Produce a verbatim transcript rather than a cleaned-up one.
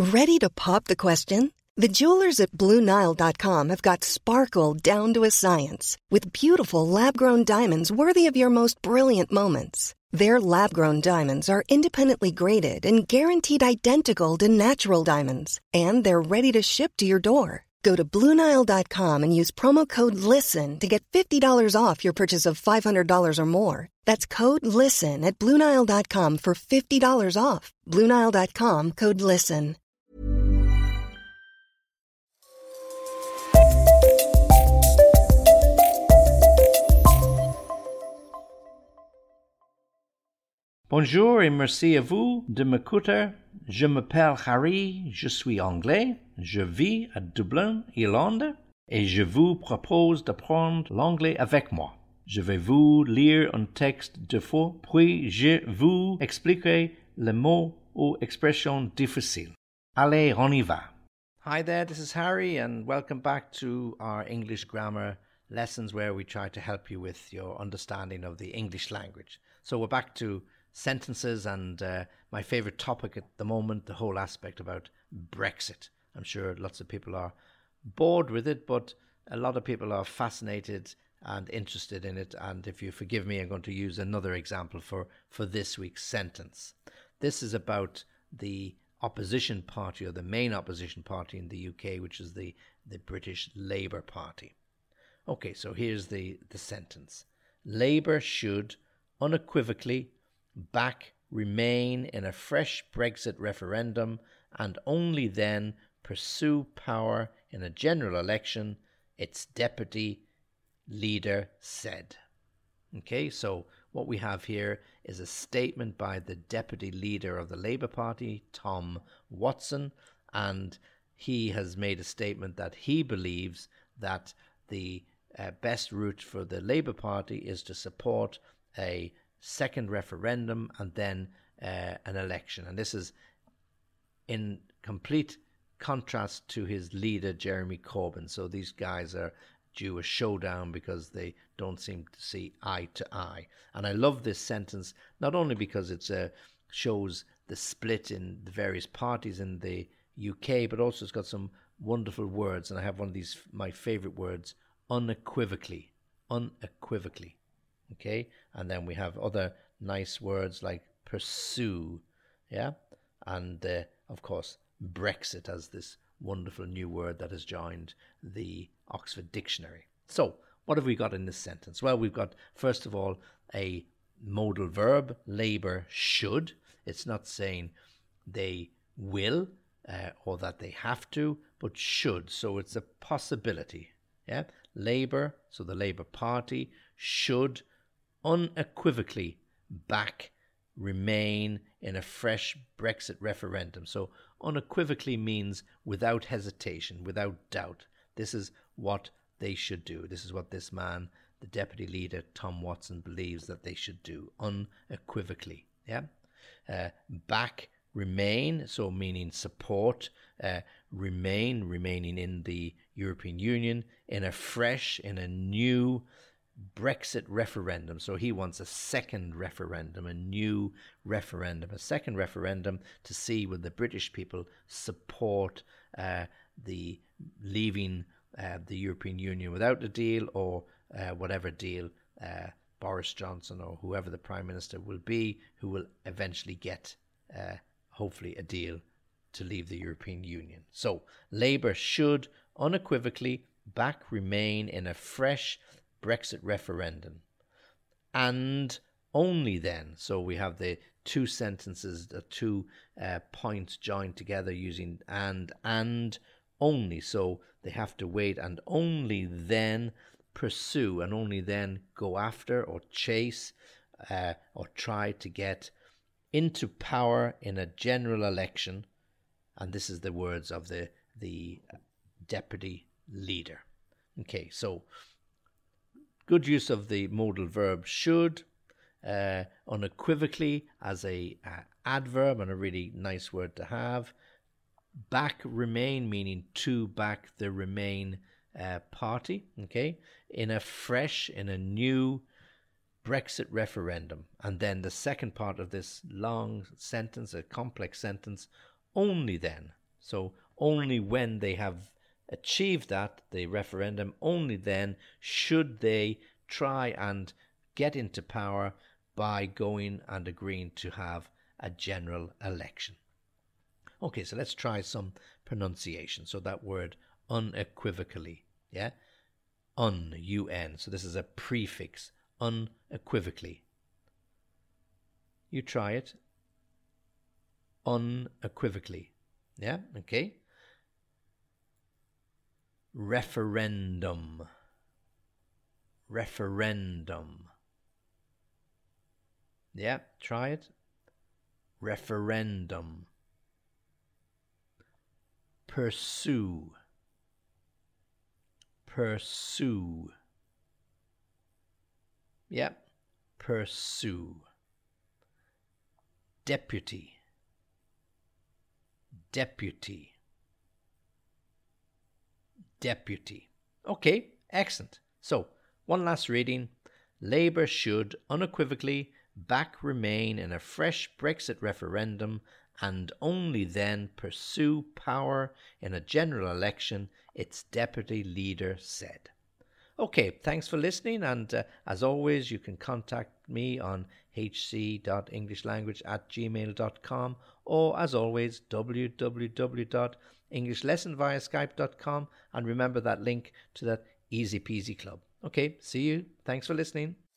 Ready to pop the question? The jewelers at Blue Nile dot com have got sparkle down to a science with beautiful lab-grown diamonds worthy of your most brilliant moments. Their lab-grown diamonds are independently graded and guaranteed identical to natural diamonds, and they're ready to ship to your door. Go to Blue Nile dot com and use promo code LISTEN to get fifty dollars off your purchase of five hundred dollars or more. That's code LISTEN at Blue Nile dot com for fifty dollars off. Blue Nile dot com, code LISTEN. Bonjour et merci à vous de m'écouter. Je m'appelle Harry, je suis anglais, je vis à Dublin, Irlande, et je vous propose d'apprendre l'anglais avec moi. Je vais vous lire un texte de fois, puis je vous expliquerai les mots ou expressions difficiles. Allez, on y va. Hi there, this is Harry, and welcome back to our English grammar lessons where we try to help you with your understanding of the English language. So we're back to sentences and uh, my favourite topic at the moment, the whole aspect about Brexit. I'm sure lots of people are bored with it, but a lot of people are fascinated and interested in it. And if you forgive me, I'm going to use another example for, for this week's sentence. This is about the opposition party, or the main opposition party in the U K, which is the, the British Labour Party. Okay, so here's the, the sentence. Labour should unequivocally back Remain in a fresh Brexit referendum and only then pursue power in a general election, its deputy leader said. Okay, so what we have here is a statement by the deputy leader of the Labour Party, Tom Watson, and he has made a statement that he believes that the uh, best route for the Labour Party is to support a second referendum and then uh, an election. And this is in complete contrast to his leader, Jeremy Corbyn. So these guys are due a showdown because they don't seem to see eye to eye. And I love this sentence, not only because it uh, shows the split in the various parties in the U K, but also it's got some wonderful words. And I have one of these, my favourite words, unequivocally, unequivocally. Okay, and then we have other nice words like pursue, yeah, and uh, of course Brexit as this wonderful new word that has joined the Oxford Dictionary. So what have we got in this sentence? Well, we've got, first of all, a modal verb, Labour should. It's not saying they will uh, or that they have to, but should. So it's a possibility, yeah. Labour, so the Labour Party, should unequivocally back Remain in a fresh Brexit referendum. So unequivocally means without hesitation, without doubt. This is what they should do. This is what this man, the deputy leader, Tom Watson, believes that they should do, unequivocally. Yeah, uh, back Remain, so meaning support, uh, Remain, remaining in the European Union, in a fresh, in a new Brexit referendum. So he wants a second referendum, a new referendum, a second referendum to see will the British people support uh, the leaving uh, the European Union without a deal, or uh, whatever deal uh, Boris Johnson or whoever the Prime Minister will be, who will eventually get uh, hopefully a deal to leave the European Union. So Labour should unequivocally back Remain in a fresh Brexit referendum, and only then. So we have the two sentences, the two uh, points joined together using and and only. So they have to wait, and only then pursue, and only then go after or chase uh, or try to get into power in a general election. And this is the words of the the deputy leader. Okay, so good use of the modal verb should, uh, unequivocally as a uh, adverb, and a really nice word to have. Back Remain, meaning to back the Remain uh, party, okay, in a fresh, in a new Brexit referendum. And then the second part of this long sentence, a complex sentence, only then. So only when they have achieved that, the referendum, only then should they try and get into power by going and agreeing to have a general election. Okay, so let's try some pronunciation. So that word unequivocally, yeah? Un, U-N. So this is a prefix, unequivocally. You try it. Unequivocally. Yeah, okay. Referendum. Referendum. Yeah, try it. Referendum. Pursue. Pursue. Yeah, pursue. Deputy. Deputy. Deputy. Okay, excellent. So, one last reading. Labour should unequivocally back Remain in a fresh Brexit referendum and only then pursue power in a general election, its deputy leader said. Okay, thanks for listening, and uh, as always, you can contact me on h c dot english language at gmail dot com, or as always, w w w dot english lesson via skype dot com, and remember that link to that Easy Peasy Club. Okay, see you. Thanks for listening.